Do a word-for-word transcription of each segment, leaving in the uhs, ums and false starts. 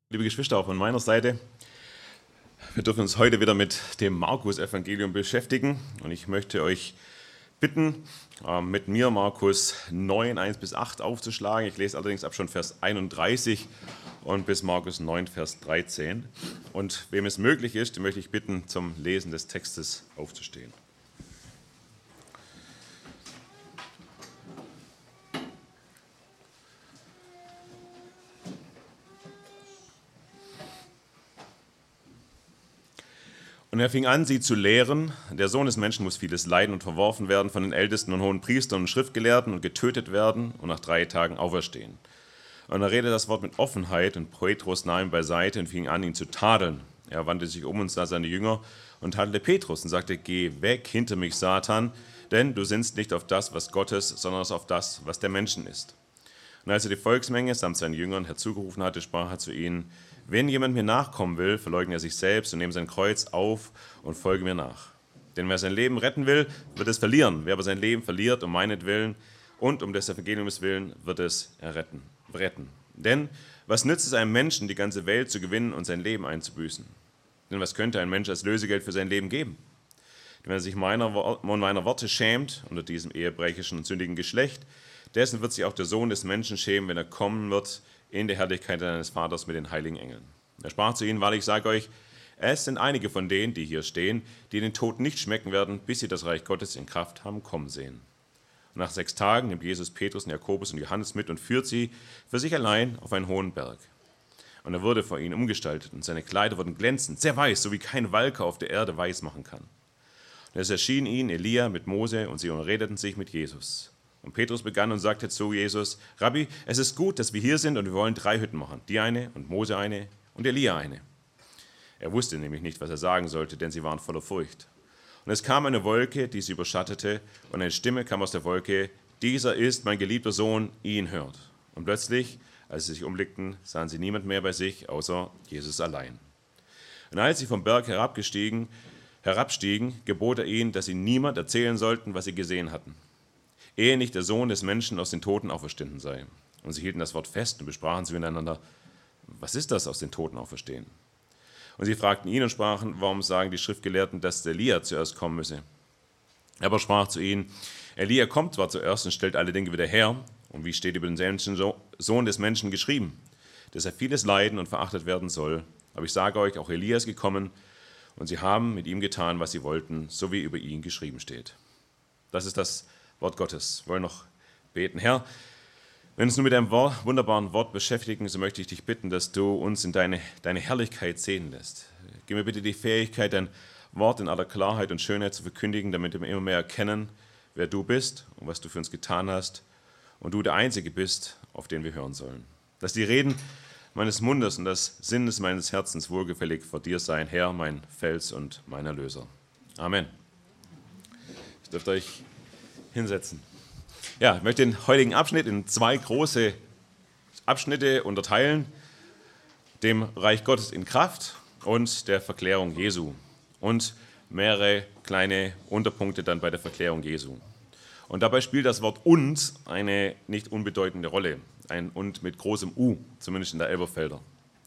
Liebe Geschwister, auch von meiner Seite, wir dürfen uns heute wieder mit dem Markus-Evangelium beschäftigen und ich möchte euch bitten, mit mir Markus neun, eins bis acht aufzuschlagen. Ich lese allerdings ab schon Vers einunddreißig und bis Markus neun, Vers dreizehn. Und wem es möglich ist, den möchte ich bitten, zum Lesen des Textes aufzustehen. Und er fing an, sie zu lehren. Der Sohn des Menschen muss vieles leiden und verworfen werden von den Ältesten und hohen Priestern und Schriftgelehrten und getötet werden und nach drei Tagen auferstehen. Und er redete das Wort mit Offenheit und Petrus nahm ihn beiseite und fing an, ihn zu tadeln. Er wandte sich um und sah seine Jünger und tadelte Petrus und sagte, geh weg hinter mich, Satan, denn du sinnst nicht auf das, was Gottes, sondern auf das, was der Menschen ist. Und als er die Volksmenge samt seinen Jüngern herzugerufen hatte, sprach er zu ihnen, wenn jemand mir nachkommen will, verleugne er sich selbst und nehme sein Kreuz auf und folge mir nach. Denn wer sein Leben retten will, wird es verlieren. Wer aber sein Leben verliert, um meinetwillen und um des Evangeliums willen, wird es erretten, retten. Denn was nützt es einem Menschen, die ganze Welt zu gewinnen und sein Leben einzubüßen? Denn was könnte ein Mensch als Lösegeld für sein Leben geben? Denn wer sich meiner, meiner Worte schämt, unter diesem ehebrechischen und sündigen Geschlecht, dessen wird sich auch der Sohn des Menschen schämen, wenn er kommen wird, in der Herrlichkeit seines Vaters mit den heiligen Engeln. Er sprach zu ihnen, wahrlich, ich sage euch, es sind einige von denen, die hier stehen, die den Tod nicht schmecken werden, bis sie das Reich Gottes in Kraft haben kommen sehen. Und nach sechs Tagen nimmt Jesus Petrus und Jakobus und Johannes mit und führt sie für sich allein auf einen hohen Berg. Und er wurde vor ihnen umgestaltet und seine Kleider wurden glänzend, sehr weiß, so wie kein Walker auf der Erde weiß machen kann. Und es erschien ihnen Elia mit Mose und sie unterredeten sich mit Jesus. Und Petrus begann und sagte zu Jesus, Rabbi, es ist gut, dass wir hier sind und wir wollen drei Hütten machen, die eine und Mose eine und Elia eine. Er wusste nämlich nicht, was er sagen sollte, denn sie waren voller Furcht. Und es kam eine Wolke, die sie überschattete, und eine Stimme kam aus der Wolke, dieser ist mein geliebter Sohn, ihn hört. Und plötzlich, als sie sich umblickten, sahen sie niemand mehr bei sich, außer Jesus allein. Und als sie vom Berg herabgestiegen, herabstiegen, gebot er ihnen, dass sie niemand erzählen sollten, was sie gesehen hatten, ehe nicht der Sohn des Menschen aus den Toten auferstanden sei. Und sie hielten das Wort fest und besprachen sie miteinander, was ist das, aus den Toten auferstehen? Und sie fragten ihn und sprachen, warum sagen die Schriftgelehrten, dass Elia zuerst kommen müsse? Er aber sprach zu ihnen, Elia kommt zwar zuerst und stellt alle Dinge wieder her, und wie steht über den Sohn des Menschen geschrieben, dass er vieles leiden und verachtet werden soll. Aber ich sage euch, auch Elia ist gekommen, und sie haben mit ihm getan, was sie wollten, so wie über ihn geschrieben steht. Das ist das Wort Gottes. Wir wollen noch beten. Herr, wenn wir uns nun mit deinem wunderbaren Wort beschäftigen, so möchte ich dich bitten, dass du uns in deine, deine Herrlichkeit sehen lässt. Gib mir bitte die Fähigkeit, dein Wort in aller Klarheit und Schönheit zu verkündigen, damit wir immer mehr erkennen, wer du bist und was du für uns getan hast und du der Einzige bist, auf den wir hören sollen. Dass die Reden meines Mundes und das Sinnes meines Herzens wohlgefällig vor dir sein, Herr, mein Fels und mein Erlöser. Amen. Ich dürfte euch hinsetzen. Ja, ich möchte den heutigen Abschnitt in zwei große Abschnitte unterteilen, dem Reich Gottes in Kraft und der Verklärung Jesu und mehrere kleine Unterpunkte dann bei der Verklärung Jesu. Und dabei spielt das Wort und eine nicht unbedeutende Rolle, ein und mit großem U, zumindest in der Elberfelder.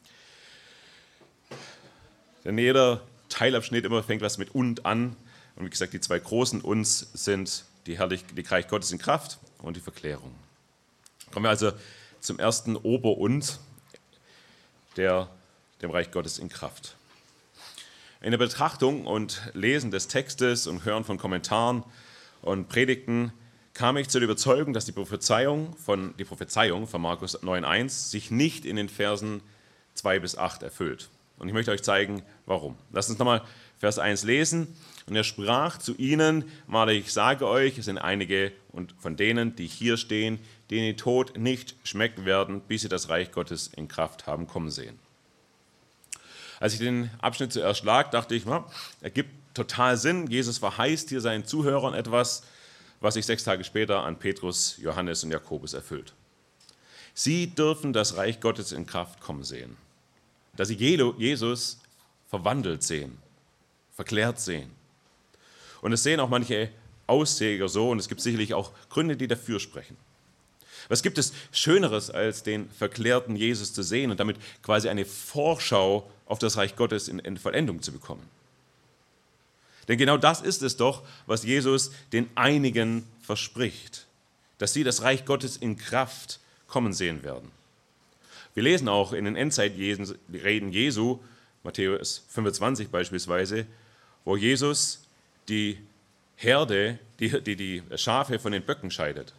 Denn jeder Teilabschnitt immer fängt was mit und an und wie gesagt, die zwei großen Uns sind die Herrlichkeit Gottes in Kraft und die Verklärung. Kommen wir also zum ersten Ober-Und, der, dem Reich Gottes in Kraft. In der Betrachtung und Lesen des Textes und Hören von Kommentaren und Predigten kam ich zur Überzeugung, dass die Prophezeiung von, die Prophezeiung von Markus neun, eins sich nicht in den Versen zwei bis acht erfüllt. Und ich möchte euch zeigen, warum. Lasst uns nochmal Vers eins lesen. Und er sprach zu ihnen, wahrlich, ich sage euch, es sind einige von denen, die hier stehen, denen den Tod nicht schmecken werden, bis sie das Reich Gottes in Kraft haben kommen sehen. Als ich den Abschnitt zuerst lag, dachte ich, na, ergibt total Sinn. Jesus verheißt hier seinen Zuhörern etwas, was sich sechs Tage später an Petrus, Johannes und Jakobus erfüllt. Sie dürfen das Reich Gottes in Kraft kommen sehen. Dass sie Jesus verwandelt sehen, verklärt sehen. Und es sehen auch manche Ausleger so, und es gibt sicherlich auch Gründe, die dafür sprechen. Was gibt es Schöneres, als den verklärten Jesus zu sehen und damit quasi eine Vorschau auf das Reich Gottes in, in Vollendung zu bekommen? Denn genau das ist es doch, was Jesus den einigen verspricht, dass sie das Reich Gottes in Kraft kommen sehen werden. Wir lesen auch in den Endzeitreden Jesu, Matthäus fünfundzwanzig beispielsweise, wo Jesus die Herde, die, die, die Schafe von den Böcken scheidet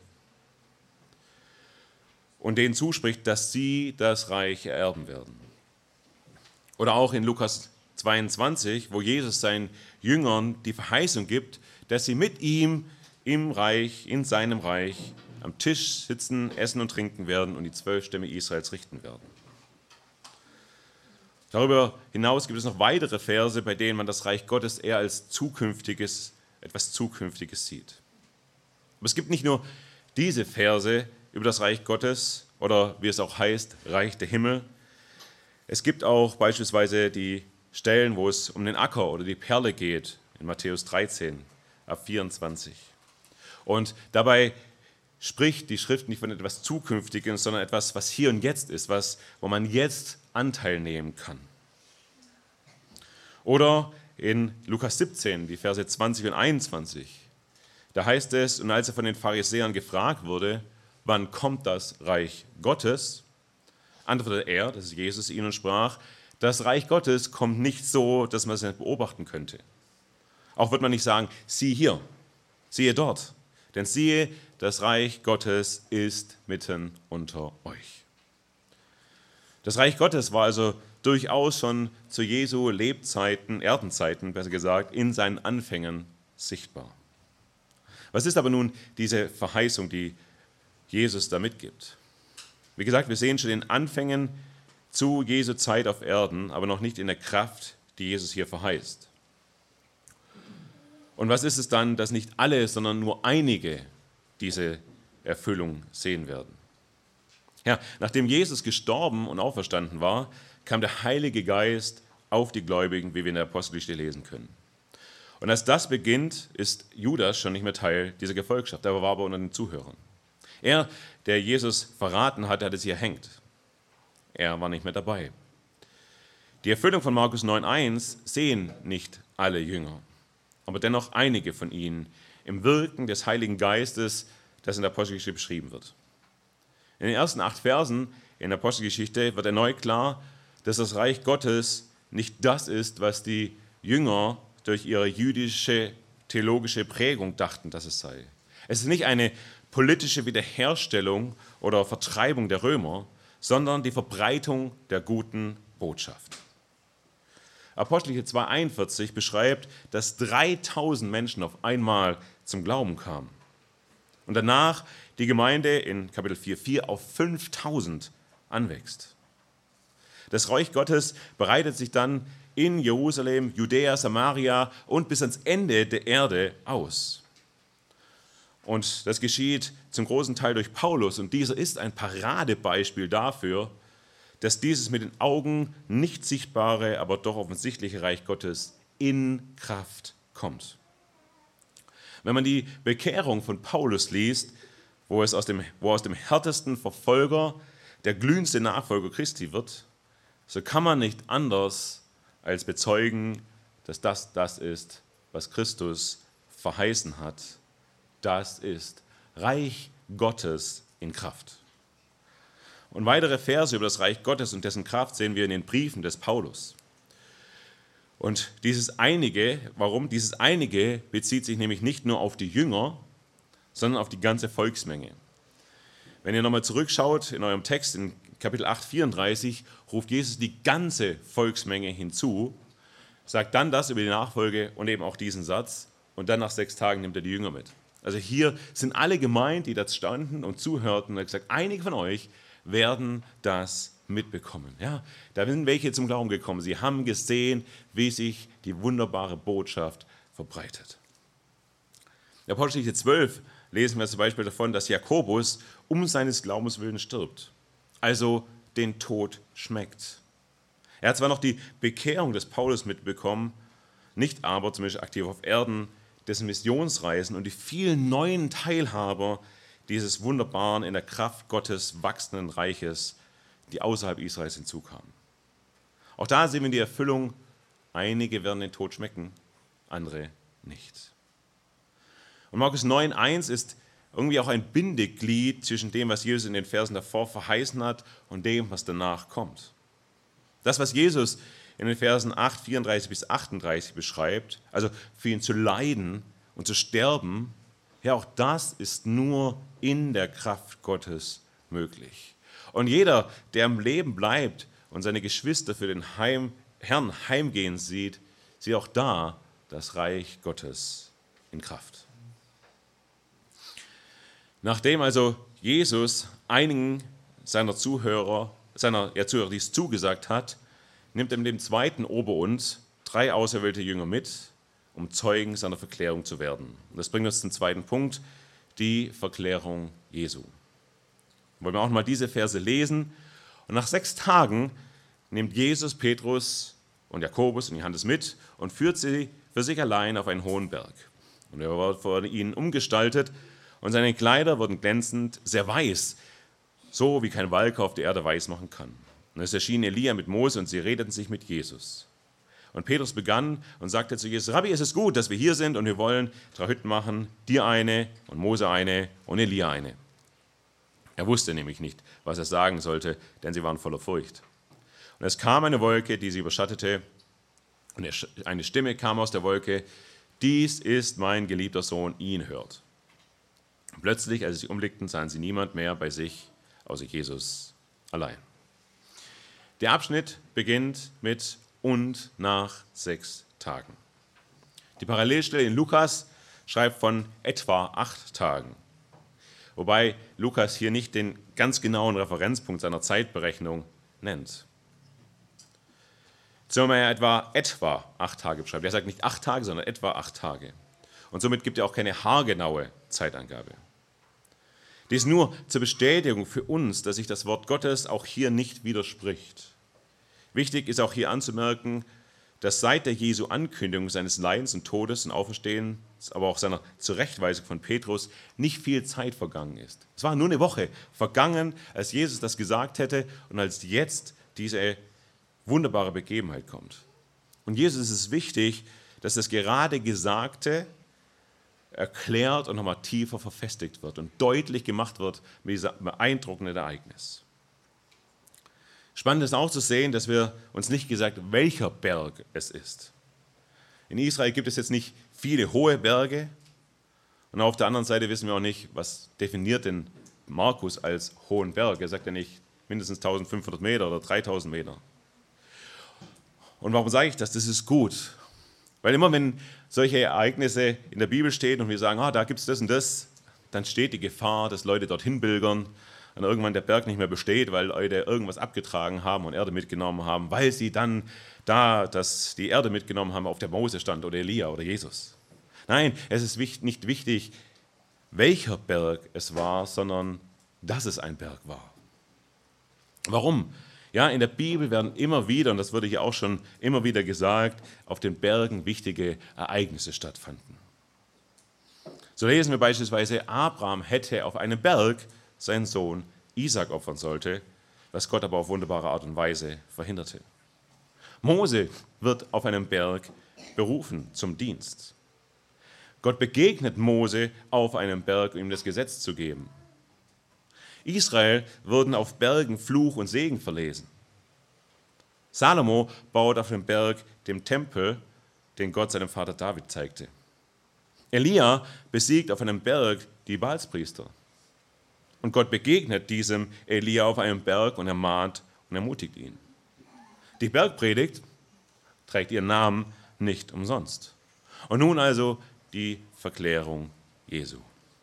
und denen zuspricht, dass sie das Reich ererben werden. Oder auch in Lukas zweiundzwanzig, wo Jesus seinen Jüngern die Verheißung gibt, dass sie mit ihm im Reich, in seinem Reich, am Tisch sitzen, essen und trinken werden und die zwölf Stämme Israels richten werden. Darüber hinaus gibt es noch weitere Verse, bei denen man das Reich Gottes eher als zukünftiges, etwas Zukünftiges sieht. Aber es gibt nicht nur diese Verse über das Reich Gottes oder wie es auch heißt, Reich der Himmel. Es gibt auch beispielsweise die Stellen, wo es um den Acker oder die Perle geht, in Matthäus dreizehn, ab vierundzwanzig. Und dabei spricht die Schrift nicht von etwas Zukünftigem, sondern etwas, was hier und jetzt ist, was, wo man jetzt Anteil nehmen kann. Oder in Lukas siebzehn, die Verse zwanzig und einundzwanzig, da heißt es, und als er von den Pharisäern gefragt wurde, wann kommt das Reich Gottes, antwortete er, das ist Jesus, ihnen und sprach, das Reich Gottes kommt nicht so, dass man es nicht beobachten könnte. Auch wird man nicht sagen, sieh hier, siehe dort, denn siehe, das Reich Gottes ist mitten unter euch. Das Reich Gottes war also durchaus schon zu Jesu Lebzeiten, Erdenzeiten, besser gesagt, in seinen Anfängen sichtbar. Was ist aber nun diese Verheißung, die Jesus da mitgibt? Wie gesagt, wir sehen schon den Anfängen zu Jesu Zeit auf Erden, aber noch nicht in der Kraft, die Jesus hier verheißt. Und was ist es dann, dass nicht alle, sondern nur einige diese Erfüllung sehen werden? Ja, nachdem Jesus gestorben und auferstanden war, kam der Heilige Geist auf die Gläubigen, wie wir in der Apostelgeschichte lesen können. Und als das beginnt, ist Judas schon nicht mehr Teil dieser Gefolgschaft, er war aber unter den Zuhörern. Er, der Jesus verraten hat, hat es hier hängt. Er war nicht mehr dabei. Die Erfüllung von Markus neun eins sehen nicht alle Jünger, aber dennoch einige von ihnen im Wirken des Heiligen Geistes, das in der Apostelgeschichte beschrieben wird. In den ersten acht Versen in der Apostelgeschichte wird erneut klar, dass das Reich Gottes nicht das ist, was die Jünger durch ihre jüdische theologische Prägung dachten, dass es sei. Es ist nicht eine politische Wiederherstellung oder Vertreibung der Römer, sondern die Verbreitung der guten Botschaft. Apostelgeschichte zwei einundvierzig beschreibt, dass dreitausend Menschen auf einmal zum Glauben kamen. Und danach die Gemeinde in Kapitel vier vier auf fünftausend anwächst. Das Reich Gottes breitet sich dann in Jerusalem, Judäa, Samaria und bis ans Ende der Erde aus. Und das geschieht zum großen Teil durch Paulus. Und dieser ist ein Paradebeispiel dafür, dass dieses mit den Augen nicht sichtbare, aber doch offensichtliche Reich Gottes in Kraft kommt. Wenn man die Bekehrung von Paulus liest, wo, es aus dem, wo aus dem härtesten Verfolger der glühendste Nachfolger Christi wird, so kann man nicht anders als bezeugen, dass das das ist, was Christus verheißen hat. Das ist Reich Gottes in Kraft. Und weitere Verse über das Reich Gottes und dessen Kraft sehen wir in den Briefen des Paulus. Und dieses Einige, warum? Dieses Einige bezieht sich nämlich nicht nur auf die Jünger, sondern auf die ganze Volksmenge. Wenn ihr nochmal zurückschaut in eurem Text, in Kapitel acht, vierunddreißig, ruft Jesus die ganze Volksmenge hinzu, sagt dann das über die Nachfolge und eben auch diesen Satz und dann nach sechs Tagen nimmt er die Jünger mit. Also hier sind alle gemeint, die da standen und zuhörten und er hat gesagt, einige von euch werden das mitbekommen. Ja, da sind welche zum Glauben gekommen. Sie haben gesehen, wie sich die wunderbare Botschaft verbreitet. In Apostelgeschichte zwölf lesen wir zum Beispiel davon, dass Jakobus um seines Glaubens willen stirbt, also den Tod schmeckt. Er hat zwar noch die Bekehrung des Paulus mitbekommen, nicht aber, zumindest aktiv auf Erden, dessen Missionsreisen und die vielen neuen Teilhaber, dieses wunderbaren, in der Kraft Gottes wachsenden Reiches, die außerhalb Israels hinzukamen. Auch da sehen wir die Erfüllung, einige werden den Tod schmecken, andere nicht. Und Markus neun eins ist irgendwie auch ein Bindeglied zwischen dem, was Jesus in den Versen davor verheißen hat und dem, was danach kommt. Das, was Jesus in den Versen acht, vierunddreißig bis achtunddreißig beschreibt, also für ihn zu leiden und zu sterben, ja, auch das ist nur in der Kraft Gottes möglich. Und jeder, der im Leben bleibt und seine Geschwister für den Heim, Herrn heimgehen sieht, sieht auch da das Reich Gottes in Kraft. Nachdem also Jesus einigen seiner Zuhörer, seiner ja, Zuhörer dies zugesagt hat, nimmt er mit dem zweiten ober uns drei auserwählte Jünger mit, um Zeugen seiner Verklärung zu werden. Und das bringt uns zum zweiten Punkt, die Verklärung Jesu. Wollen wir auch mal diese Verse lesen. Und nach sechs Tagen nimmt Jesus Petrus und Jakobus und Johannes mit und führt sie für sich allein auf einen hohen Berg. Und er wird vor ihnen umgestaltet und seine Kleider wurden glänzend, sehr weiß, so wie kein Walker auf der Erde weiß machen kann. Und es erschien Elia mit Mose und sie redeten sich mit Jesus. Und Petrus begann und sagte zu Jesus, Rabbi, es ist gut, dass wir hier sind und wir wollen drei Hütten machen, dir eine und Mose eine und Elia eine. Er wusste nämlich nicht, was er sagen sollte, denn sie waren voller Furcht. Und es kam eine Wolke, die sie überschattete, und eine Stimme kam aus der Wolke, dies ist mein geliebter Sohn, ihn hört. Plötzlich, als sie sich umblickten, sahen sie niemand mehr bei sich, außer Jesus allein. Der Abschnitt beginnt mit und nach sechs Tagen. Die Parallelstelle in Lukas schreibt von etwa acht Tagen. Wobei Lukas hier nicht den ganz genauen Referenzpunkt seiner Zeitberechnung nennt. Sondern er etwa, etwa acht Tage beschreibt. Er sagt nicht acht Tage, sondern etwa acht Tage. Und somit gibt er auch keine haargenaue Zeitangabe. Dies nur zur Bestätigung für uns, dass sich das Wort Gottes auch hier nicht widerspricht. Wichtig ist auch hier anzumerken, dass seit der Jesu Ankündigung seines Leidens und Todes und Auferstehens, aber auch seiner Zurechtweisung von Petrus, nicht viel Zeit vergangen ist. Es war nur eine Woche vergangen, als Jesus das gesagt hätte und als jetzt diese wunderbare Begebenheit kommt. Und Jesus ist es wichtig, dass das gerade Gesagte erklärt und nochmal tiefer verfestigt wird und deutlich gemacht wird mit diesem beeindruckenden Ereignis. Spannend ist auch zu sehen, dass wir uns nicht gesagt, welcher Berg es ist. In Israel gibt es jetzt nicht viele hohe Berge und auf der anderen Seite wissen wir auch nicht, was definiert denn Markus als hohen Berg. Er sagt ja nicht mindestens eintausendfünfhundert Meter oder dreitausend Meter. Und warum sage ich das? Das ist gut. Weil immer wenn solche Ereignisse in der Bibel stehen und wir sagen, ah, da gibt es das und das, dann steht die Gefahr, dass Leute dorthin pilgern und irgendwann der Berg nicht mehr besteht, weil Leute irgendwas abgetragen haben und Erde mitgenommen haben, weil sie dann da das, die Erde mitgenommen haben, auf der Mose stand oder Elia oder Jesus. Nein, es ist nicht wichtig, welcher Berg es war, sondern dass es ein Berg war. Warum? Ja, in der Bibel werden immer wieder, und das wurde hier auch schon immer wieder gesagt, auf den Bergen wichtige Ereignisse stattfanden. So lesen wir beispielsweise, Abraham hätte auf einem Berg seinen Sohn Isaac opfern sollte, was Gott aber auf wunderbare Art und Weise verhinderte. Mose wird auf einem Berg berufen zum Dienst. Gott begegnet Mose auf einem Berg, um ihm das Gesetz zu geben. Israel wurden auf Bergen Fluch und Segen verlesen. Salomo baut auf dem Berg den Tempel, den Gott seinem Vater David zeigte. Elia besiegt auf einem Berg die Baalspriester. Und Gott begegnet diesem Elia auf einem Berg und ermahnt und ermutigt ihn. Die Bergpredigt trägt ihren Namen nicht umsonst. Und nun also die Verklärung Jesu.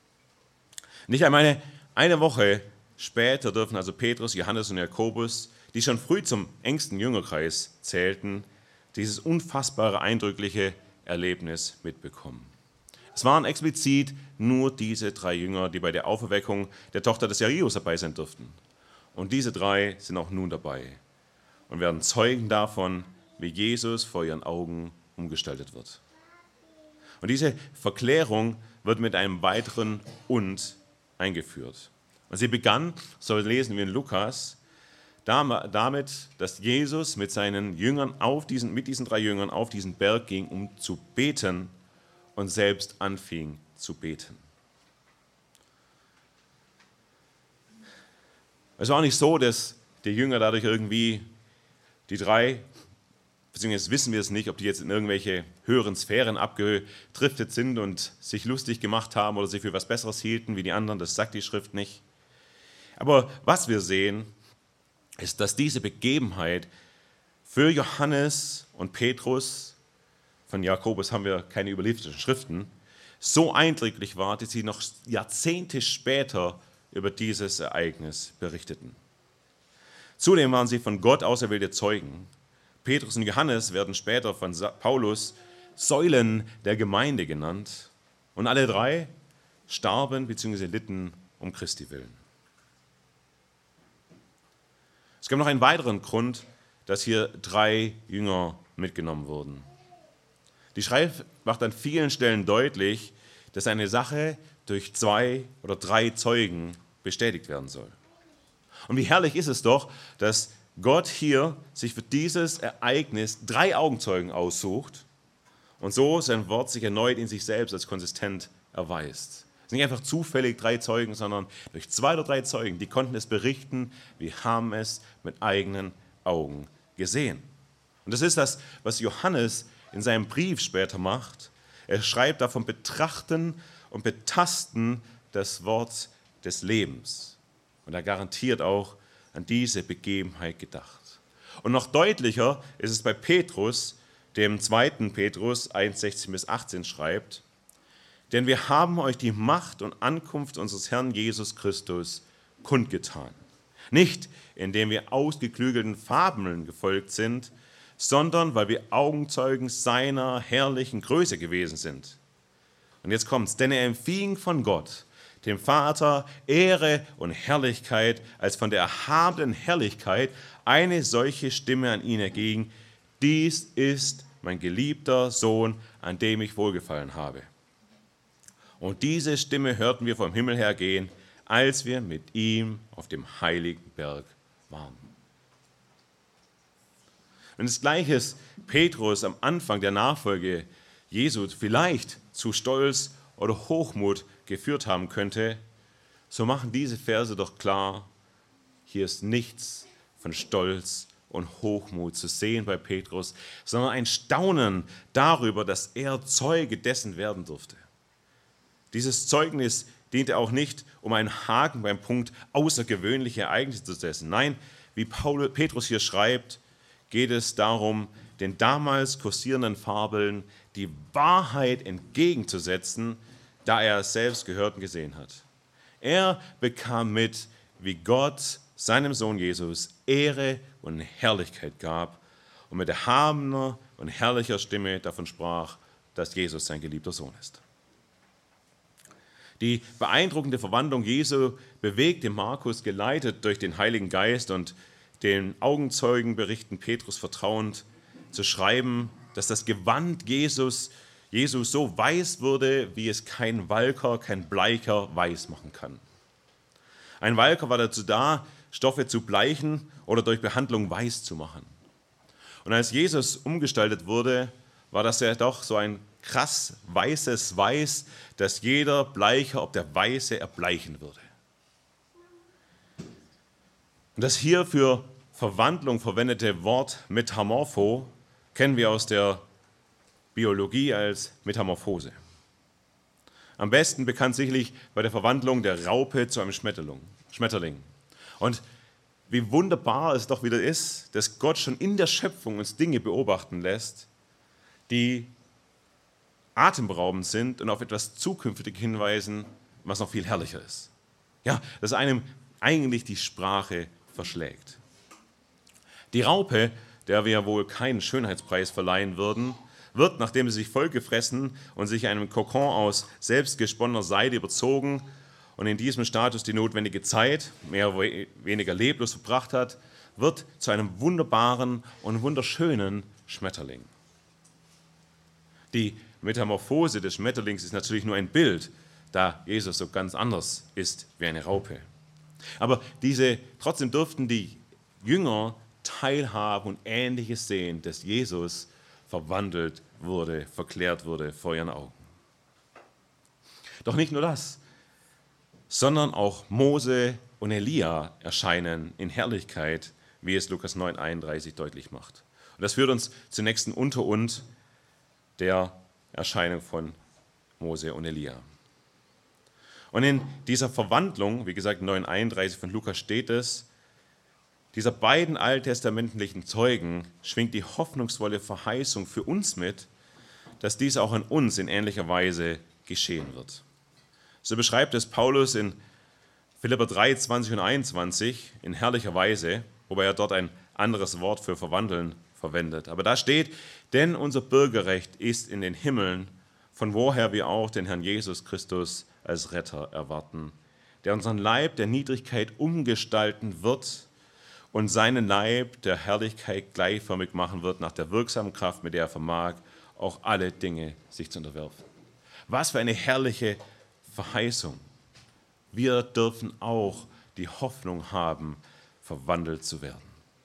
Nicht einmal eine, eine Woche später dürfen also Petrus, Johannes und Jakobus, die schon früh zum engsten Jüngerkreis zählten, dieses unfassbare, eindrückliche Erlebnis mitbekommen. Es waren explizit nur diese drei Jünger, die bei der Auferweckung der Tochter des Jairus dabei sein durften. Und diese drei sind auch nun dabei und werden Zeugen davon, wie Jesus vor ihren Augen umgestaltet wird. Und diese Verklärung wird mit einem weiteren Und eingeführt. Und sie begann, so lesen wir in Lukas, damit, dass Jesus mit seinen Jüngern auf diesen, mit diesen drei Jüngern auf diesen Berg ging, um zu beten und selbst anfing zu beten. Es war auch nicht so, dass die Jünger dadurch irgendwie die drei, beziehungsweise wissen wir es nicht, ob die jetzt in irgendwelche höheren Sphären abgedriftet sind und sich lustig gemacht haben oder sich für was Besseres hielten wie die anderen, das sagt die Schrift nicht. Aber was wir sehen, ist, dass diese Begebenheit für Johannes und Petrus, von Jakobus haben wir keine überlieferten Schriften, so eindrücklich war, dass sie noch Jahrzehnte später über dieses Ereignis berichteten. Zudem waren sie von Gott auserwählte Zeugen. Petrus und Johannes werden später von Paulus Säulen der Gemeinde genannt. Und alle drei starben bzw. litten um Christi willen. Es gab noch einen weiteren Grund, dass hier drei Jünger mitgenommen wurden. Die Schrift macht an vielen Stellen deutlich, dass eine Sache durch zwei oder drei Zeugen bestätigt werden soll. Und wie herrlich ist es doch, dass Gott hier sich für dieses Ereignis drei Augenzeugen aussucht und so sein Wort sich erneut in sich selbst als konsistent erweist. Es sind nicht einfach zufällig drei Zeugen, sondern durch zwei oder drei Zeugen, die konnten es berichten, wir haben es mit eigenen Augen gesehen. Und das ist das, was Johannes in seinem Brief später macht. Er schreibt davon Betrachten und Betasten das Wort des Lebens. Und er garantiert auch an diese Begebenheit gedacht. Und noch deutlicher ist es bei Petrus, dem zweiten Petrus eins, sechzehn bis achtzehn schreibt, denn wir haben euch die Macht und Ankunft unseres Herrn Jesus Christus kundgetan. Nicht, indem wir ausgeklügelten Fabeln gefolgt sind, sondern weil wir Augenzeugen seiner herrlichen Größe gewesen sind. Und jetzt kommt's, denn er empfing von Gott, dem Vater, Ehre und Herrlichkeit, als von der erhabenen Herrlichkeit eine solche Stimme an ihn erging, dies ist mein geliebter Sohn, an dem ich wohlgefallen habe. Und diese Stimme hörten wir vom Himmel her gehen, als wir mit ihm auf dem heiligen Berg waren. Wenn das Gleiche Petrus am Anfang der Nachfolge Jesu vielleicht zu Stolz oder Hochmut geführt haben könnte, so machen diese Verse doch klar, hier ist nichts von Stolz und Hochmut zu sehen bei Petrus, sondern ein Staunen darüber, dass er Zeuge dessen werden durfte. Dieses Zeugnis diente auch nicht, um einen Haken beim Punkt außergewöhnliche Ereignisse zu setzen. Nein, wie Paul, Petrus hier schreibt, geht es darum, den damals kursierenden Fabeln die Wahrheit entgegenzusetzen, da er es selbst gehört und gesehen hat. Er bekam mit, wie Gott seinem Sohn Jesus Ehre und Herrlichkeit gab und mit erhabener und herrlicher Stimme davon sprach, dass Jesus sein geliebter Sohn ist. Die beeindruckende Verwandlung Jesu bewegte Markus, geleitet durch den Heiligen Geist und den Augenzeugenberichten Petrus vertrauend, zu schreiben, dass das Gewand Jesus, Jesus so weiß wurde, wie es kein Walker, kein Bleicher weiß machen kann. Ein Walker war dazu da, Stoffe zu bleichen oder durch Behandlung weiß zu machen. Und als Jesus umgestaltet wurde, war das ja doch so ein krass weißes Weiß, dass jeder Bleicher ob der Weiße erbleichen würde. Und das hier für Verwandlung verwendete Wort Metamorpho kennen wir aus der Biologie als Metamorphose. Am besten bekannt sicherlich bei der Verwandlung der Raupe zu einem Schmetterling. Und wie wunderbar es doch wieder ist, dass Gott schon in der Schöpfung uns Dinge beobachten lässt, die atemberaubend sind und auf etwas zukünftig hinweisen, was noch viel herrlicher ist. Ja, dass einem eigentlich die Sprache verschlägt. Die Raupe, der wir wohl keinen Schönheitspreis verleihen würden, wird, nachdem sie sich vollgefressen und sich einem Kokon aus selbstgesponnener Seide überzogen und in diesem Status die notwendige Zeit, mehr oder weniger leblos verbracht hat, wird zu einem wunderbaren und wunderschönen Schmetterling. Die Metamorphose des Schmetterlings ist natürlich nur ein Bild da Jesus so ganz anders ist wie eine Raupe. Aber diese, trotzdem durften die Jünger teilhaben und Ähnliches sehen, dass Jesus verwandelt wurde, verklärt wurde vor ihren Augen. Doch nicht nur das, sondern auch Mose und Elia erscheinen in Herrlichkeit, wie es Lukas neun einunddreißig deutlich macht. Und das führt uns zum nächsten Unterund der Erscheinung von Mose und Elia. Und in dieser Verwandlung, wie gesagt, neun einunddreißig von Lukas steht es, dieser beiden alttestamentlichen Zeugen schwingt die hoffnungsvolle Verheißung für uns mit, dass dies auch an uns in ähnlicher Weise geschehen wird. So beschreibt es Paulus in Philipper drei, zwanzig und einundzwanzig in herrlicher Weise, wobei er dort ein anderes Wort für verwandeln verwendet. Aber da steht, denn unser Bürgerrecht ist in den Himmeln, von woher wir auch den Herrn Jesus Christus als Retter erwarten, der unseren Leib der Niedrigkeit umgestalten wird und seinen Leib der Herrlichkeit gleichförmig machen wird nach der wirksamen Kraft, mit der er vermag, auch alle Dinge sich zu unterwerfen. Was für eine herrliche Verheißung. Wir dürfen auch die Hoffnung haben, verwandelt zu werden.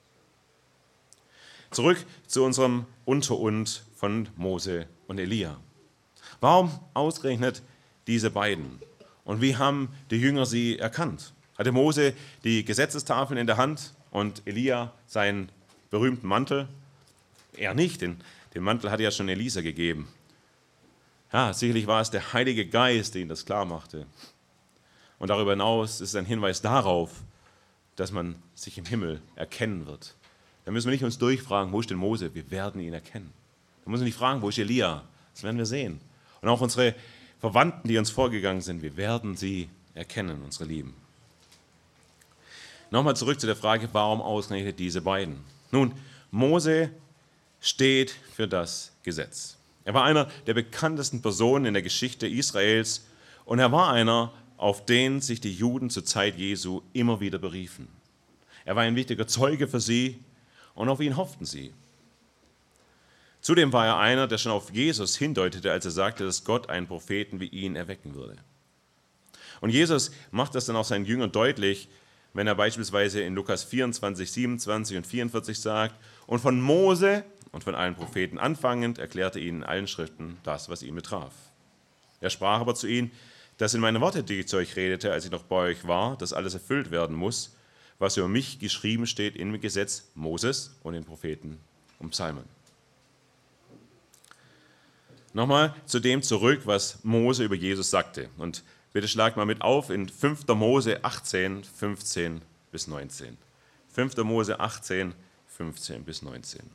Zurück zu unserem Unterund von Mose und Elia. Warum ausgerechnet diese beiden? Und wie haben die Jünger sie erkannt? Hatte Mose die Gesetzestafeln in der Hand und Elia seinen berühmten Mantel? Er nicht, denn den Mantel hatte ja schon Elisa gegeben. Ja, sicherlich war es der Heilige Geist, der ihnen das klar machte. Und darüber hinaus ist es ein Hinweis darauf, dass man sich im Himmel erkennen wird. Da müssen wir nicht uns durchfragen, wo ist denn Mose? Wir werden ihn erkennen. Da müssen wir nicht fragen, wo ist Elia? Das werden wir sehen. Und auch unsere Verwandten, die uns vorgegangen sind, wir werden sie erkennen, unsere Lieben. Nochmal zurück zu der Frage, warum ausgerechnet diese beiden? Nun, Mose steht für das Gesetz. Er war einer der bekanntesten Personen in der Geschichte Israels und er war einer, auf den sich die Juden zur Zeit Jesu immer wieder beriefen. Er war ein wichtiger Zeuge für sie und auf ihn hofften sie. Zudem war er einer, der schon auf Jesus hindeutete, als er sagte, dass Gott einen Propheten wie ihn erwecken würde. Und Jesus macht das dann auch seinen Jüngern deutlich, wenn er beispielsweise in Lukas vierundzwanzig, siebenundzwanzig und vierundvierzig sagt, und von Mose und von allen Propheten anfangend erklärte ihnen in allen Schriften das, was ihn betraf. Er sprach aber zu ihnen, dass in meine Worte, die ich zu euch redete, als ich noch bei euch war, dass alles erfüllt werden muss, was über mich geschrieben steht im Gesetz Moses und den Propheten und Psalmen. Nochmal zu dem zurück, was Mose über Jesus sagte. Und bitte schlag mal mit auf in fünfter Mose achtzehn, fünfzehn bis neunzehn. fünfter Mose achtzehn, fünfzehn bis neunzehn.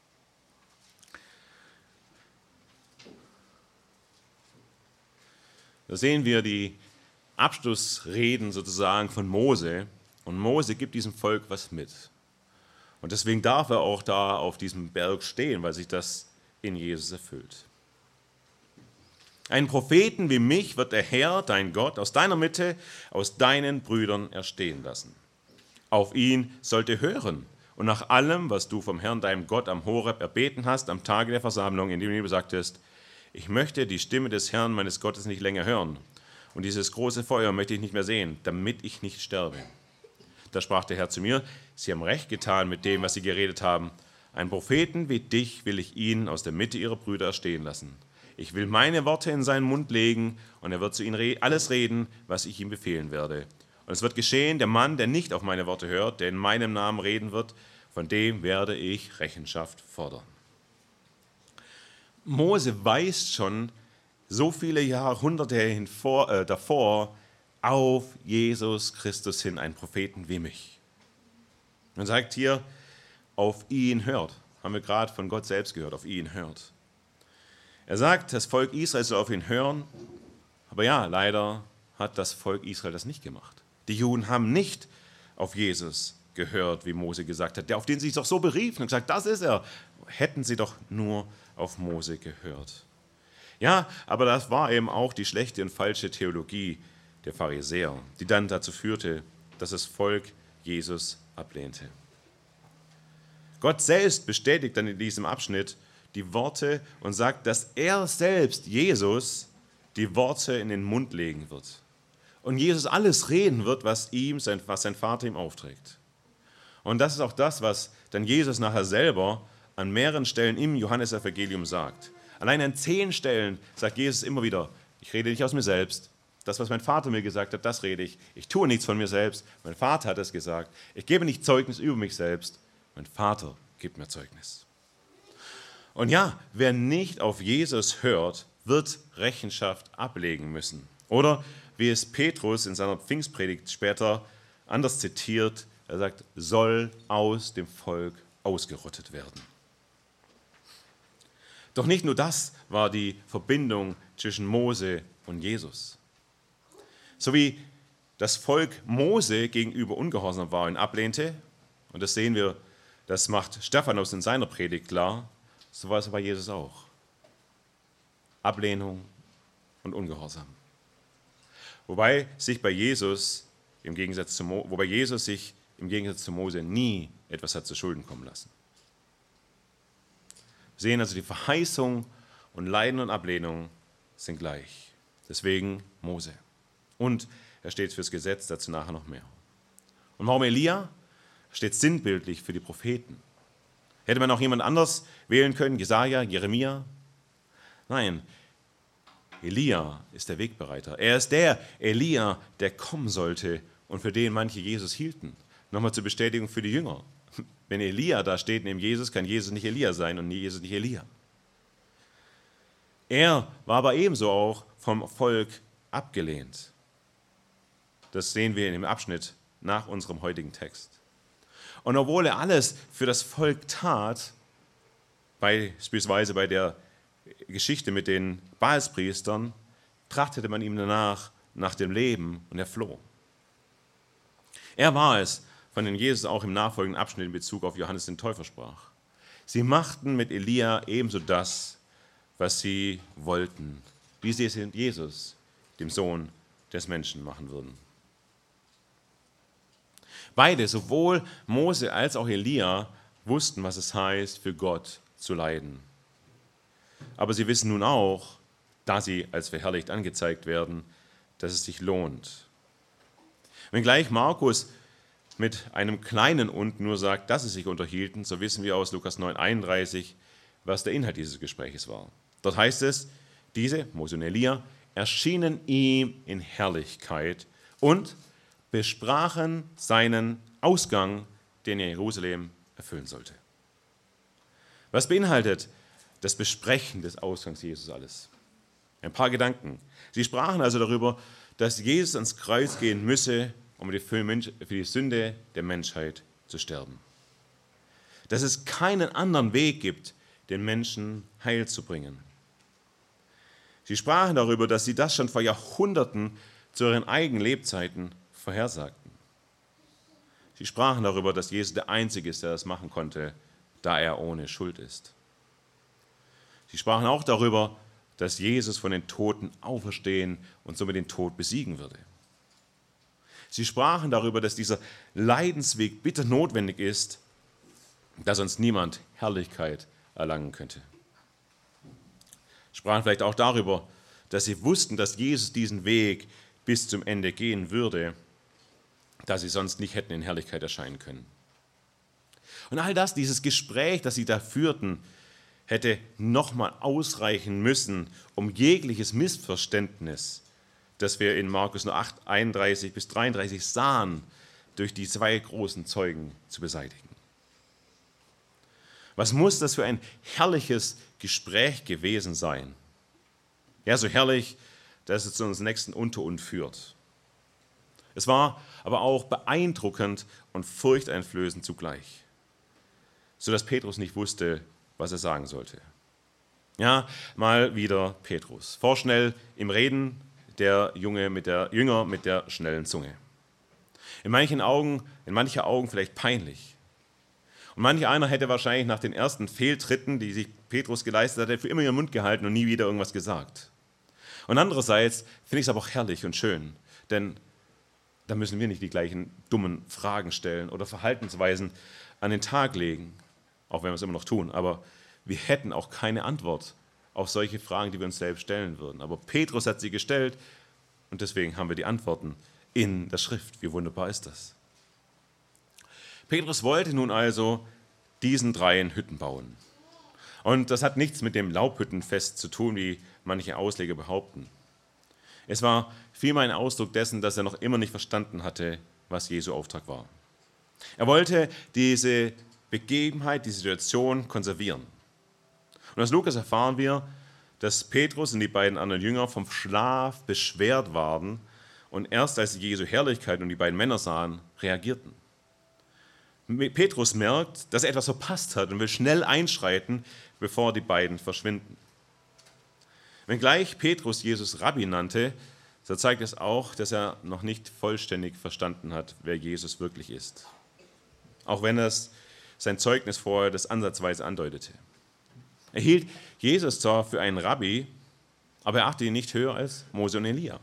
Da sehen wir die Abschlussreden sozusagen von Mose. Und Mose gibt diesem Volk was mit. Und deswegen darf er auch da auf diesem Berg stehen, weil sich das in Jesus erfüllt. Einen Propheten wie mich wird der Herr, dein Gott, aus deiner Mitte, aus deinen Brüdern erstehen lassen. Auf ihn sollt ihr hören und nach allem, was du vom Herrn, deinem Gott, am Horeb erbeten hast, am Tage der Versammlung, in dem du sagtest, ich möchte die Stimme des Herrn, meines Gottes, nicht länger hören. Und dieses große Feuer möchte ich nicht mehr sehen, damit ich nicht sterbe. Da sprach der Herr zu mir, sie haben recht getan mit dem, was sie geredet haben. Einen Propheten wie dich will ich ihnen aus der Mitte ihrer Brüder erstehen lassen. Ich will meine Worte in seinen Mund legen und er wird zu ihnen alles reden, was ich ihm befehlen werde. Und es wird geschehen, der Mann, der nicht auf meine Worte hört, der in meinem Namen reden wird, von dem werde ich Rechenschaft fordern. Mose weist schon so viele Jahrhunderte hinvor, äh, davor auf Jesus Christus hin, einen Propheten wie mich. Man sagt hier, auf ihn hört. Haben wir gerade von Gott selbst gehört, auf ihn hört. Er sagt, das Volk Israel soll auf ihn hören, aber ja, leider hat das Volk Israel das nicht gemacht. Die Juden haben nicht auf Jesus gehört, wie Mose gesagt hat, der auf den sie sich doch so beriefen und gesagt, das ist er. Hätten sie doch nur auf Mose gehört. Ja, aber das war eben auch die schlechte und falsche Theologie der Pharisäer, die dann dazu führte, dass das Volk Jesus ablehnte. Gott selbst bestätigt dann in diesem Abschnitt die Worte und sagt, dass er selbst, Jesus, die Worte in den Mund legen wird. Und Jesus alles reden wird, was ihm, sein, was sein Vater ihm aufträgt. Und das ist auch das, was dann Jesus nachher selber an mehreren Stellen im Johannesevangelium sagt. Allein an zehn Stellen sagt Jesus immer wieder, ich rede nicht aus mir selbst. Das, was mein Vater mir gesagt hat, das rede ich. Ich tue nichts von mir selbst. Mein Vater hat es gesagt. Ich gebe nicht Zeugnis über mich selbst. Mein Vater gibt mir Zeugnis. Und ja, wer nicht auf Jesus hört, wird Rechenschaft ablegen müssen. Oder wie es Petrus in seiner Pfingstpredigt später anders zitiert, er sagt, soll aus dem Volk ausgerottet werden. Doch nicht nur das war die Verbindung zwischen Mose und Jesus. So wie das Volk Mose gegenüber ungehorsam war und ablehnte, und das sehen wir, das macht Stephanus in seiner Predigt klar, so war es bei Jesus auch. Ablehnung und Ungehorsam. Wobei sich bei Jesus im Gegensatz zu Mo, wobei Jesus sich im Gegensatz zu Mose nie etwas hat zu Schulden kommen lassen. Wir sehen also, die Verheißung und Leiden und Ablehnung sind gleich. Deswegen Mose. Und er steht fürs Gesetz, dazu nachher noch mehr. Und warum Elia? Er steht sinnbildlich für die Propheten. Hätte man auch jemand anders wählen können, Jesaja, Jeremia? Nein, Elia ist der Wegbereiter. Er ist der Elia, der kommen sollte und für den manche Jesus hielten. Nochmal zur Bestätigung für die Jünger. Wenn Elia da steht neben Jesus, kann Jesus nicht Elia sein und Jesus nicht Elia. Er war aber ebenso auch vom Volk abgelehnt. Das sehen wir in dem Abschnitt nach unserem heutigen Text. Und obwohl er alles für das Volk tat, beispielsweise bei der Geschichte mit den Baalspriestern, trachtete man ihm danach nach dem Leben und er floh. Er war es, von dem Jesus auch im nachfolgenden Abschnitt in Bezug auf Johannes den Täufer sprach. Sie machten mit Elia ebenso das, was sie wollten, wie sie es mit Jesus, dem Sohn des Menschen, machen würden. Beide, sowohl Mose als auch Elia, wussten, was es heißt, für Gott zu leiden. Aber sie wissen nun auch, da sie als verherrlicht angezeigt werden, dass es sich lohnt. Wenngleich Markus mit einem kleinen und nur sagt, dass sie sich unterhielten, so wissen wir aus Lukas neun einunddreißig, was der Inhalt dieses Gespräches war. Dort heißt es, diese, Mose und Elia, erschienen ihm in Herrlichkeit und besprachen seinen Ausgang, den er in Jerusalem erfüllen sollte. Was beinhaltet das Besprechen des Ausgangs Jesus alles? Ein paar Gedanken. Sie sprachen also darüber, dass Jesus ans Kreuz gehen müsse, um für die Sünde der Menschheit zu sterben. Dass es keinen anderen Weg gibt, den Menschen Heil zu bringen. Sie sprachen darüber, dass sie das schon vor Jahrhunderten zu ihren eigenen Lebzeiten vorhersagten. Sie sprachen darüber, dass Jesus der Einzige ist, der das machen konnte, da er ohne Schuld ist. Sie sprachen auch darüber, dass Jesus von den Toten auferstehen und somit den Tod besiegen würde. Sie sprachen darüber, dass dieser Leidensweg bitter notwendig ist, da sonst niemand Herrlichkeit erlangen könnte. Sie sprachen vielleicht auch darüber, dass sie wussten, dass Jesus diesen Weg bis zum Ende gehen würde, da sie sonst nicht hätten in Herrlichkeit erscheinen können. Und all das, dieses Gespräch, das sie da führten, hätte nochmal ausreichen müssen, um jegliches Missverständnis, das wir in Markus nur acht, einunddreißig bis dreiunddreißig sahen, durch die zwei großen Zeugen zu beseitigen. Was muss das für ein herrliches Gespräch gewesen sein? Ja, so herrlich, dass es zu unserem nächsten Unter uns führt. Es war aber auch beeindruckend und furchteinflößend zugleich, sodass Petrus nicht wusste, was er sagen sollte. Ja, mal wieder Petrus. Vorschnell im Reden, der Junge mit der, Jünger mit der schnellen Zunge. In manchen Augen, in manchen Augen vielleicht peinlich. Und manch einer hätte wahrscheinlich nach den ersten Fehltritten, die sich Petrus geleistet hat, für immer ihren Mund gehalten und nie wieder irgendwas gesagt. Und andererseits finde ich es aber auch herrlich und schön, denn da müssen wir nicht die gleichen dummen Fragen stellen oder Verhaltensweisen an den Tag legen, auch wenn wir es immer noch tun, aber wir hätten auch keine Antwort auf solche Fragen, die wir uns selbst stellen würden. Aber Petrus hat sie gestellt und deswegen haben wir die Antworten in der Schrift. Wie wunderbar ist das? Petrus wollte nun also diesen dreien Hütten bauen. Und das hat nichts mit dem Laubhüttenfest zu tun, wie manche Ausleger behaupten. Es war vielmehr ein Ausdruck dessen, dass er noch immer nicht verstanden hatte, was Jesu Auftrag war. Er wollte diese Begebenheit, die Situation konservieren. Und aus Lukas erfahren wir, dass Petrus und die beiden anderen Jünger vom Schlaf beschwert waren und erst als sie Jesu Herrlichkeit und die beiden Männer sahen, reagierten. Petrus merkt, dass er etwas verpasst hat und will schnell einschreiten, bevor die beiden verschwinden. Wenngleich Petrus Jesus Rabbi nannte, so zeigt es auch, dass er noch nicht vollständig verstanden hat, wer Jesus wirklich ist. Auch wenn es sein Zeugnis vorher das ansatzweise andeutete. Er hielt Jesus zwar für einen Rabbi, aber er achtete ihn nicht höher als Mose und Elia.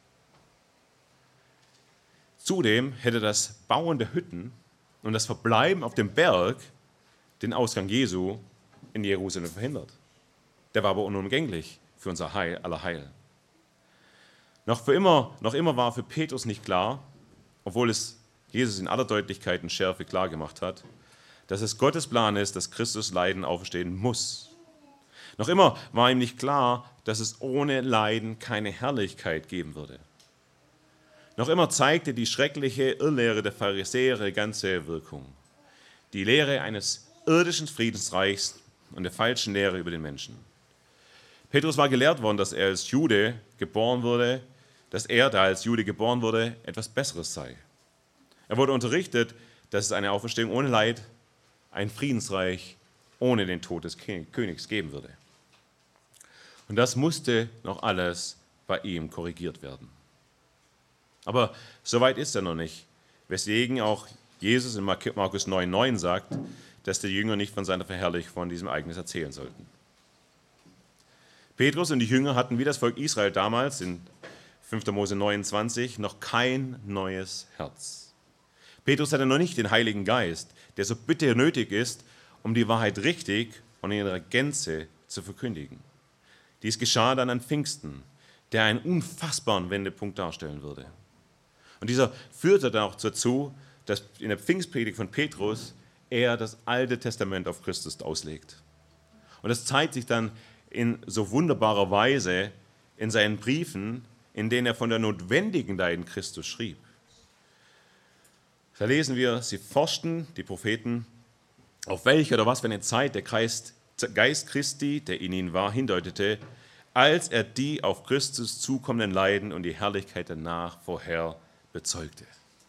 Zudem hätte das Bauen der Hütten und das Verbleiben auf dem Berg den Ausgang Jesu in Jerusalem verhindert. Der war aber unumgänglich für unser Heil, aller Heil. Noch, für immer, noch immer war für Petrus nicht klar, obwohl es Jesus in aller Deutlichkeit und Schärfe klar gemacht hat, dass es Gottes Plan ist, dass Christus Leiden auferstehen muss. Noch immer war ihm nicht klar, dass es ohne Leiden keine Herrlichkeit geben würde. Noch immer zeigte die schreckliche Irrlehre der Pharisäer ihre ganze Wirkung. Die Lehre eines irdischen Friedensreichs und der falschen Lehre über den Menschen. Petrus war gelehrt worden, dass er als Jude geboren wurde, dass er, da als Jude geboren wurde, etwas Besseres sei. Er wurde unterrichtet, dass es eine Auferstehung ohne Leid, ein Friedensreich ohne den Tod des Königs geben würde. Und das musste noch alles bei ihm korrigiert werden. Aber so weit ist er noch nicht, weswegen auch Jesus in Markus neun neun sagt, dass die Jünger nicht von seiner Verherrlichung von diesem Ereignis erzählen sollten. Petrus und die Jünger hatten wie das Volk Israel damals in fünfter Mose neunundzwanzig noch kein neues Herz. Petrus hatte noch nicht den Heiligen Geist, der so bitter nötig ist, um die Wahrheit richtig und in ihrer Gänze zu verkündigen. Dies geschah dann an Pfingsten, der einen unfassbaren Wendepunkt darstellen würde. Und dieser führte dann auch dazu, dass in der Pfingstpredigt von Petrus er das Alte Testament auf Christus auslegt. Und das zeigt sich dann in so wunderbarer Weise in seinen Briefen, in denen er von der notwendigen Leiden Christus schrieb. Da lesen wir, sie forschten, die Propheten, auf welche oder was für eine Zeit der Geist, Geist Christi, der in ihnen war, hindeutete, als er die auf Christus zukommenden Leiden und die Herrlichkeit danach vorher bezeugte.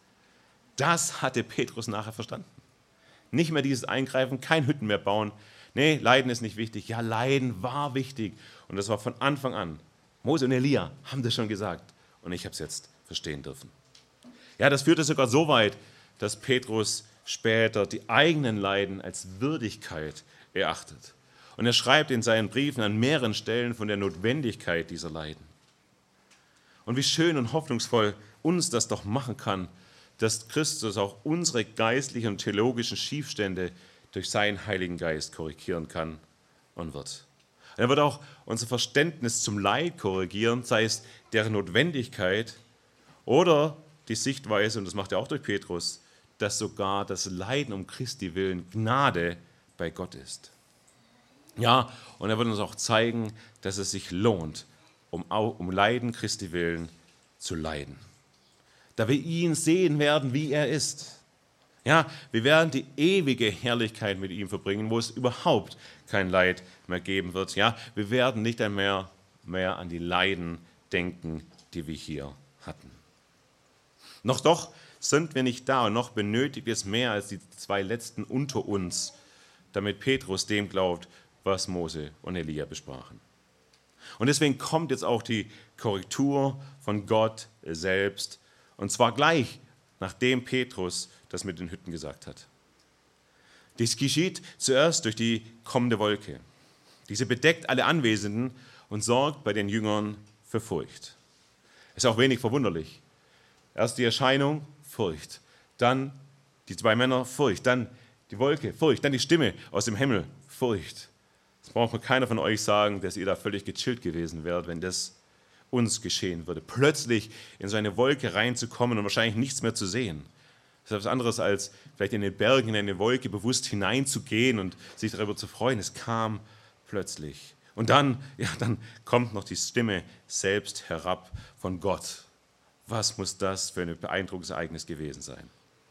Das hatte Petrus nachher verstanden. Nicht mehr dieses Eingreifen, kein Hütten mehr bauen. Nee, Leiden ist nicht wichtig. Ja, Leiden war wichtig. Und das war von Anfang an. Mose und Elia haben das schon gesagt. Und ich habe es jetzt verstehen dürfen. Ja, das führte sogar so weit, dass Petrus später die eigenen Leiden als Würdigkeit erachtet. Und er schreibt in seinen Briefen an mehreren Stellen von der Notwendigkeit dieser Leiden. Und wie schön und hoffnungsvoll uns das doch machen kann, dass Christus auch unsere geistlichen und theologischen Schiefstände durch seinen Heiligen Geist korrigieren kann und wird. Und er wird auch unser Verständnis zum Leid korrigieren, sei es deren Notwendigkeit oder die Sichtweise, und das macht er auch durch Petrus, dass sogar das Leiden um Christi willen Gnade bei Gott ist. Ja, und er wird uns auch zeigen, dass es sich lohnt, um, um Leiden Christi willen zu leiden. Da wir ihn sehen werden, wie er ist. Ja, wir werden die ewige Herrlichkeit mit ihm verbringen, wo es überhaupt kein Leid mehr geben wird. Ja, wir werden nicht einmal mehr an die Leiden denken, die wir hier hatten. Noch doch sind wir nicht da und noch benötigt es mehr als die zwei letzten unter uns, damit Petrus dem glaubt, was Mose und Elia besprachen. Und deswegen kommt jetzt auch die Korrektur von Gott selbst, und zwar gleich, nachdem Petrus das mit den Hütten gesagt hat. Dies geschieht zuerst durch die kommende Wolke. Diese bedeckt alle Anwesenden und sorgt bei den Jüngern für Furcht. Ist auch wenig verwunderlich. Erst die Erscheinung, Furcht. Dann die zwei Männer, Furcht. Dann die Wolke, Furcht. Dann die Stimme aus dem Himmel, Furcht. Es braucht mir keiner von euch sagen, dass ihr da völlig gechillt gewesen wärt, wenn das uns geschehen würde. Plötzlich in so eine Wolke reinzukommen und wahrscheinlich nichts mehr zu sehen. Das ist etwas anderes, als vielleicht in den Bergen in eine Wolke bewusst hineinzugehen und sich darüber zu freuen. Es kam plötzlich. Und dann, ja, dann kommt noch die Stimme selbst herab von Gott. Was muss das für ein beeindruckendes Ereignis gewesen sein?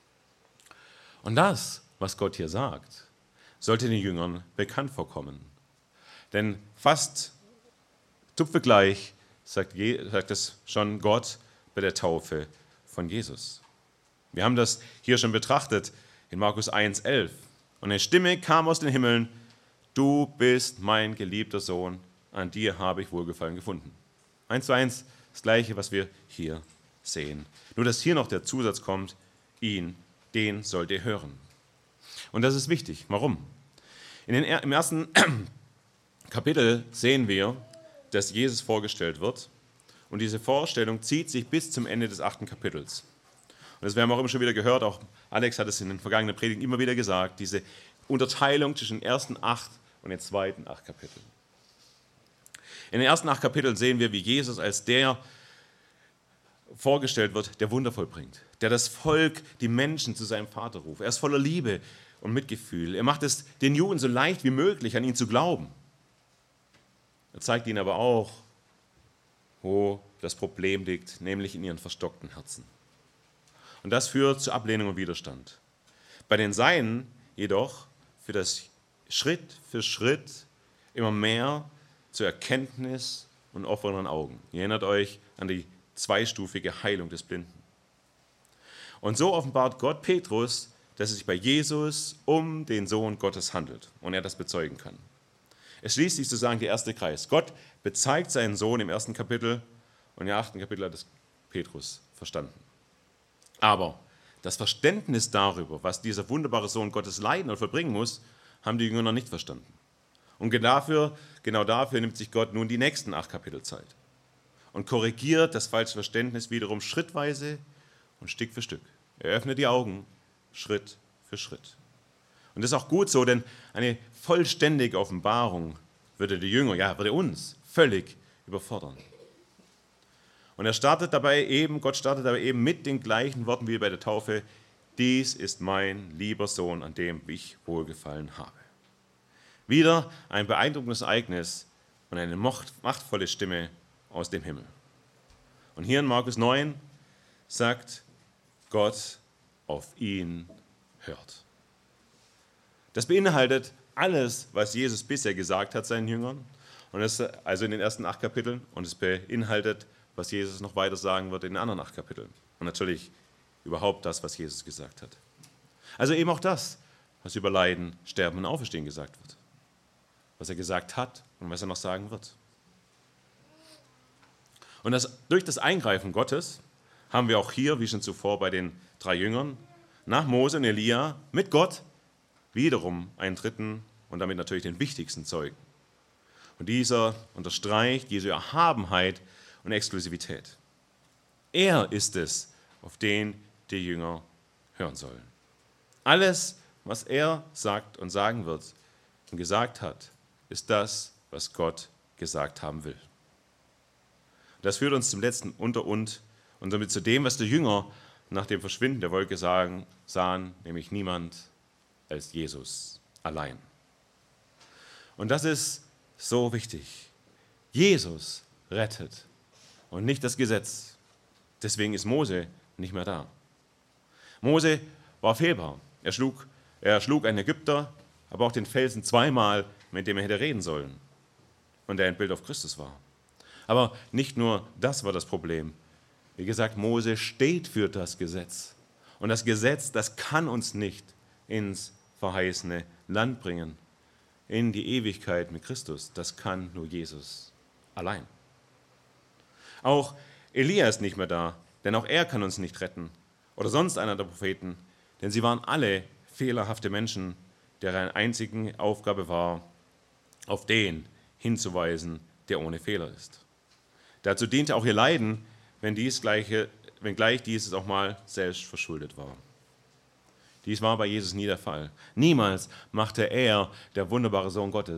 Und das, was Gott hier sagt, sollte den Jüngern bekannt vorkommen. Denn fast tupfegleich sagt, sagt es schon Gott bei der Taufe von Jesus. Wir haben das hier schon betrachtet in Markus eins, elf. Und eine Stimme kam aus den Himmeln: Du bist mein geliebter Sohn, an dir habe ich Wohlgefallen gefunden. Eins zu eins, das Gleiche, was wir hier sehen. Nur, dass hier noch der Zusatz kommt: ihn, den sollt ihr hören. Und das ist wichtig. Warum? In den, Im ersten Kapitel sehen wir, dass Jesus vorgestellt wird. Und diese Vorstellung zieht sich bis zum Ende des achten Kapitels. Und das haben wir auch immer schon wieder gehört, auch Alex hat es in den vergangenen Predigten immer wieder gesagt, diese Unterteilung zwischen den ersten acht und den zweiten acht Kapiteln. In den ersten acht Kapiteln sehen wir, wie Jesus als der vorgestellt wird, der Wunder vollbringt, der das Volk, die Menschen zu seinem Vater ruft. Er ist voller Liebe und Mitgefühl. Er macht es den Juden so leicht wie möglich, an ihn zu glauben. Er zeigt ihnen aber auch, wo das Problem liegt, nämlich in ihren verstockten Herzen. Und das führt zu Ablehnung und Widerstand. Bei den Seinen jedoch führt das Schritt für Schritt immer mehr zur Erkenntnis und offeneren Augen. Ihr erinnert euch an die zweistufige Heilung des Blinden. Und so offenbart Gott Petrus, dass es sich bei Jesus um den Sohn Gottes handelt und er das bezeugen kann. Es schließt sich sozusagen der erste Kreis. Gott bezeigt seinen Sohn im ersten Kapitel und im achten Kapitel hat es Petrus verstanden. Aber das Verständnis darüber, was dieser wunderbare Sohn Gottes leiden und verbringen muss, haben die Jünger noch nicht verstanden. Und genau dafür, genau dafür nimmt sich Gott nun die nächsten acht Kapitel Zeit und korrigiert das falsche Verständnis wiederum schrittweise und Stück für Stück. Er öffnet die Augen Schritt für Schritt. Und das ist auch gut so, denn eine vollständige Offenbarung würde die Jünger, ja, würde uns völlig überfordern. Und er startet dabei eben, Gott startet dabei eben mit den gleichen Worten wie bei der Taufe: Dies ist mein lieber Sohn, an dem ich Wohlgefallen habe. Wieder ein beeindruckendes Ereignis und eine machtvolle Stimme aus dem Himmel. Und hier in Markus neun sagt Gott: Auf ihn hört. Das beinhaltet alles, was Jesus bisher gesagt hat seinen Jüngern, und das, also in den ersten acht Kapiteln, und es beinhaltet, was Jesus noch weiter sagen wird in den anderen acht Kapiteln. Und natürlich überhaupt das, was Jesus gesagt hat. Also eben auch das, was über Leiden, Sterben und Auferstehen gesagt wird. Was er gesagt hat und was er noch sagen wird. Und das, durch das Eingreifen Gottes haben wir auch hier, wie schon zuvor bei den drei Jüngern, nach Mose und Elia mit Gott wiederum einen dritten und damit natürlich den wichtigsten Zeugen. Und dieser unterstreicht Jesu Erhabenheit und Exklusivität. Er ist es, auf den die Jünger hören sollen. Alles, was er sagt und sagen wird und gesagt hat, ist das, was Gott gesagt haben will. Das führt uns zum letzten Unter und und damit zu dem, was die Jünger nach dem Verschwinden der Wolke sagen, sahen, nämlich niemand als Jesus allein. Und das ist so wichtig. Jesus rettet und nicht das Gesetz. Deswegen ist Mose nicht mehr da. Mose war fehlbar. Er schlug, er schlug einen Ägypter, aber auch den Felsen zweimal, mit dem er hätte reden sollen. Und der ein Bild auf Christus war. Aber nicht nur das war das Problem. Wie gesagt, Mose steht für das Gesetz. Und das Gesetz, das kann uns nicht ins verheißene Land bringen, in die Ewigkeit mit Christus. Das kann nur Jesus allein. Auch Elia ist nicht mehr da, denn auch er kann uns nicht retten. Oder sonst einer der Propheten, denn sie waren alle fehlerhafte Menschen, deren einzige Aufgabe war, auf den hinzuweisen, der ohne Fehler ist. Dazu diente auch ihr Leiden, wenn dies gleiche, wenngleich dieses auch mal selbst verschuldet war. Dies war bei Jesus nie der Fall. Niemals machte er, der wunderbare Sohn Gottes,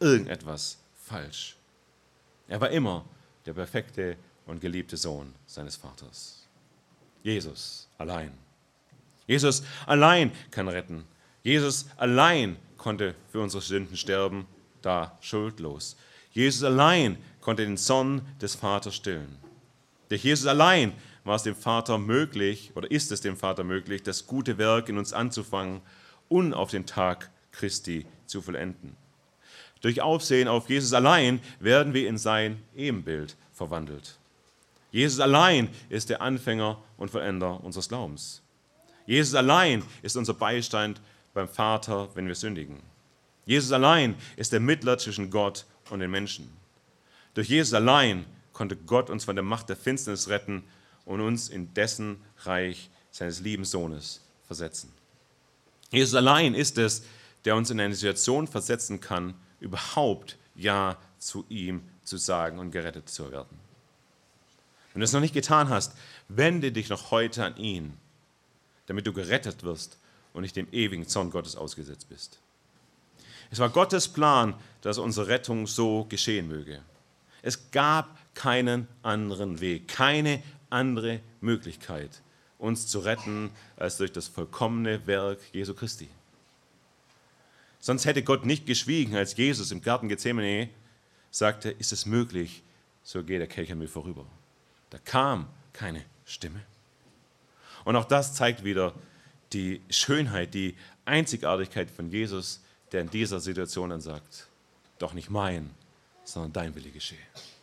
irgendetwas falsch. Er war immer der perfekte und geliebte Sohn seines Vaters. Jesus allein. Jesus allein kann retten. Jesus allein konnte für unsere Sünden sterben, da schuldlos. Jesus allein konnte den Zorn des Vaters stillen. Durch Jesus allein war es dem Vater möglich, oder ist es dem Vater möglich, das gute Werk in uns anzufangen und auf den Tag Christi zu vollenden. Durch Aufsehen auf Jesus allein werden wir in sein Ebenbild verwandelt. Jesus allein ist der Anfänger und Vollender unseres Glaubens. Jesus allein ist unser Beistand beim Vater, wenn wir sündigen. Jesus allein ist der Mittler zwischen Gott und den Menschen. Durch Jesus allein konnte Gott uns von der Macht der Finsternis retten und uns in dessen Reich seines lieben Sohnes versetzen. Jesus allein ist es, der uns in eine Situation versetzen kann, überhaupt Ja zu ihm zu sagen und gerettet zu werden. Wenn du es noch nicht getan hast, wende dich noch heute an ihn, damit du gerettet wirst und nicht dem ewigen Zorn Gottes ausgesetzt bist. Es war Gottes Plan, dass unsere Rettung so geschehen möge. Es gab keinen anderen Weg, keine andere Möglichkeit, uns zu retten, als durch das vollkommene Werk Jesu Christi. Sonst hätte Gott nicht geschwiegen, als Jesus im Garten Gethsemane sagte, ist es möglich, so geht der Kelch an mir vorüber. Da kam keine Stimme. Und auch das zeigt wieder die Schönheit, die Einzigartigkeit von Jesus, der in dieser Situation dann sagt, doch nicht mein, sondern dein Wille geschehe.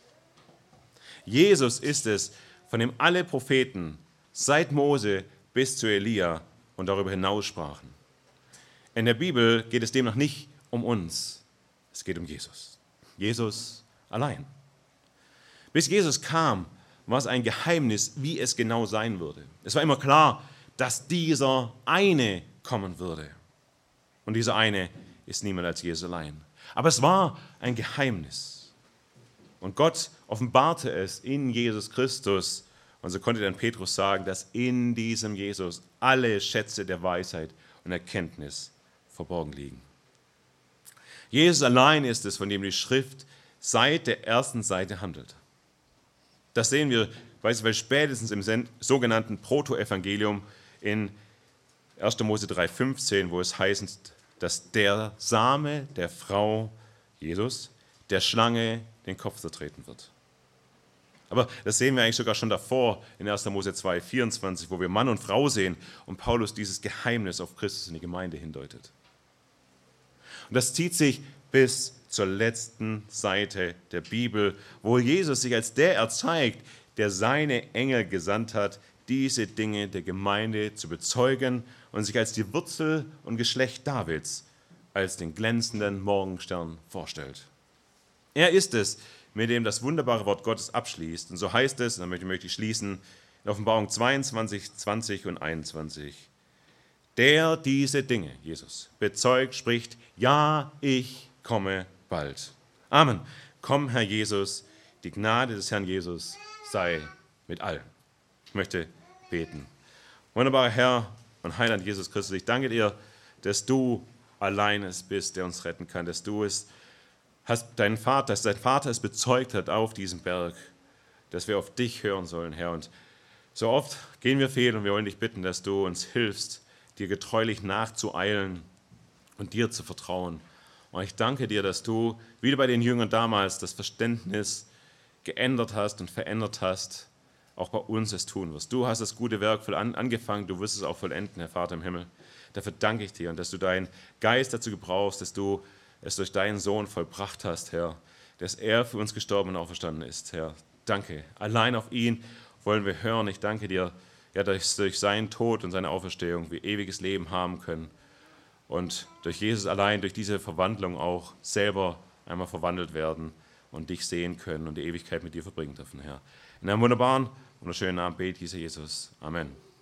Jesus ist es, von dem alle Propheten seit Mose bis zu Elia und darüber hinaus sprachen. In der Bibel geht es demnach nicht um uns, es geht um Jesus. Jesus allein. Bis Jesus kam, war es ein Geheimnis, wie es genau sein würde. Es war immer klar, dass dieser eine kommen würde. Und dieser eine ist niemand als Jesus allein. Aber es war ein Geheimnis. Und Gott offenbarte es in Jesus Christus. Und so konnte dann Petrus sagen, dass in diesem Jesus alle Schätze der Weisheit und Erkenntnis verborgen liegen. Jesus allein ist es, von dem die Schrift seit der ersten Seite handelt. Das sehen wir beispielsweise spätestens im sogenannten Protoevangelium in erster Mose drei fünfzehn, wo es heißt, dass der Same der Frau, Jesus, der Schlange den Kopf zertreten wird. Aber das sehen wir eigentlich sogar schon davor in erster Mose zwei vierundzwanzig, wo wir Mann und Frau sehen und Paulus dieses Geheimnis auf Christus in die Gemeinde hindeutet. Und das zieht sich bis zur letzten Seite der Bibel, wo Jesus sich als der erzeigt, der seine Engel gesandt hat, diese Dinge der Gemeinde zu bezeugen und sich als die Wurzel und Geschlecht Davids, als den glänzenden Morgenstern vorstellt. Er ist es, mit dem das wunderbare Wort Gottes abschließt. Und so heißt es, und damit möchte ich schließen, in Offenbarung zweiundzwanzig, zwanzig und einundzwanzig. Der diese Dinge, Jesus, bezeugt, spricht, ja, ich komme bald. Amen. Komm, Herr Jesus, die Gnade des Herrn Jesus sei mit allen. Ich möchte beten. Wunderbarer Herr und Heiland Jesus Christus, ich danke dir, dass du allein es bist, der uns retten kann, dass du es hast, deinen Vater, dass dein Vater es bezeugt hat auf diesem Berg, dass wir auf dich hören sollen, Herr. Und so oft gehen wir fehl und wir wollen dich bitten, dass du uns hilfst, dir getreulich nachzueilen und dir zu vertrauen. Und ich danke dir, dass du, wie bei den Jüngern damals, das Verständnis geändert hast und verändert hast, auch bei uns es tun wirst. Du hast das gute Werk voll an, angefangen, du wirst es auch vollenden, Herr Vater im Himmel. Dafür danke ich dir und dass du deinen Geist dazu gebrauchst, dass du es durch deinen Sohn vollbracht hast, Herr, dass er für uns gestorben und auferstanden ist, Herr. Danke. Allein auf ihn wollen wir hören. Ich danke dir, ja, dass durch seinen Tod und seine Auferstehung wir ewiges Leben haben können und durch Jesus allein, durch diese Verwandlung auch selber einmal verwandelt werden und dich sehen können und die Ewigkeit mit dir verbringen dürfen, Herr. In einem wunderbaren, wunderschönen Namen bete ich, Jesus. Amen.